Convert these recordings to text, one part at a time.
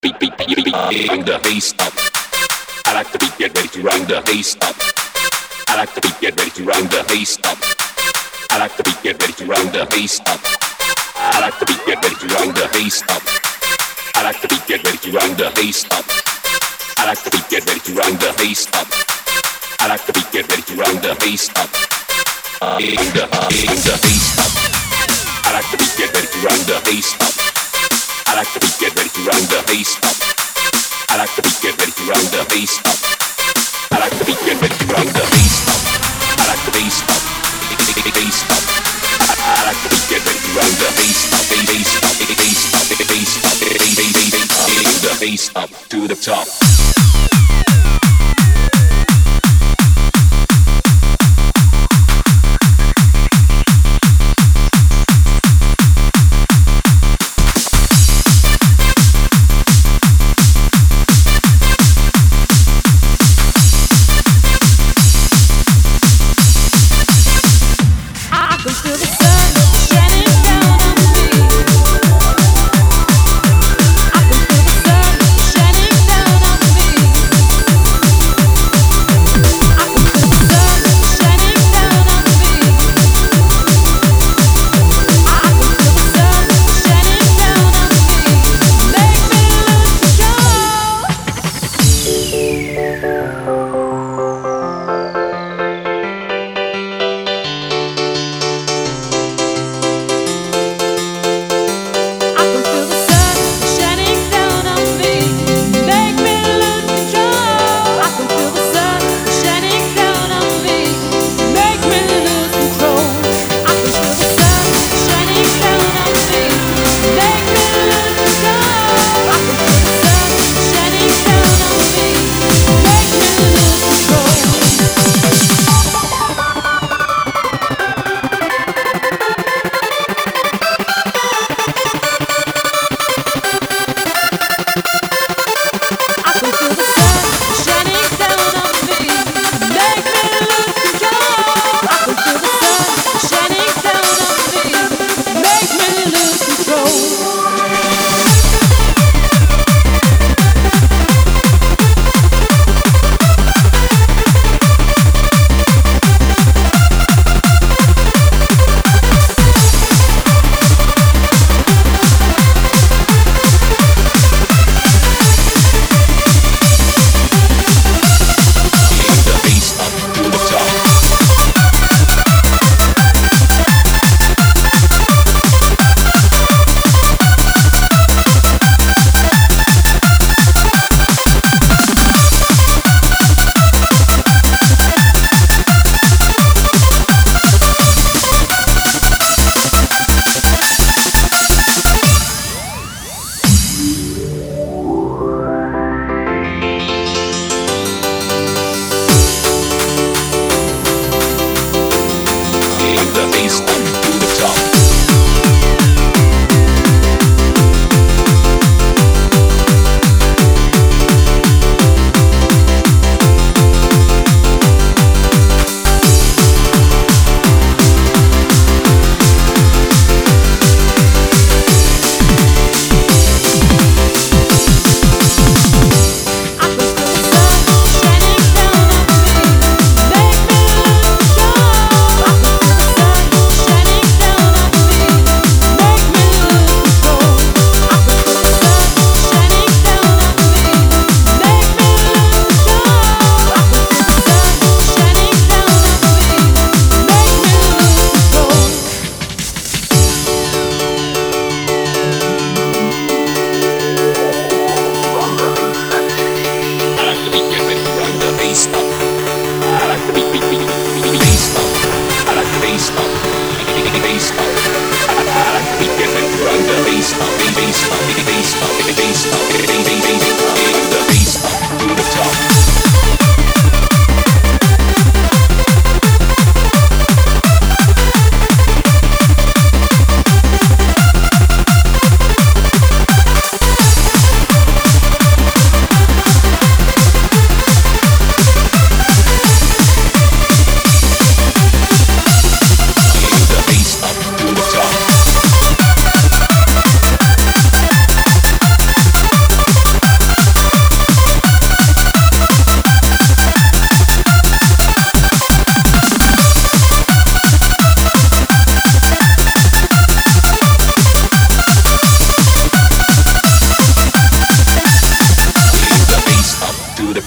bring the bass up. I like the beat, get ready to round the bass up. I like the beat, get ready to round the bass up. I like the beat, get ready to round the bass up. I like the beat, get ready to round the bass up. I like the beat, get ready to round the bass up. I like the beat, get ready to round the bass up. I like the beat, get ready to round the bass up. Bring the bass up. I like the beat, get ready to round the bass up. I like the beat, get ready to round the bass up. I like the beat, get ready to round the bass up. I like the beat, get ready to round the bass up. I like the bass up, bass up. I like the beat, get ready to round the bass up, bass up, bass up, bass up, bass the bass up to the top.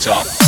top.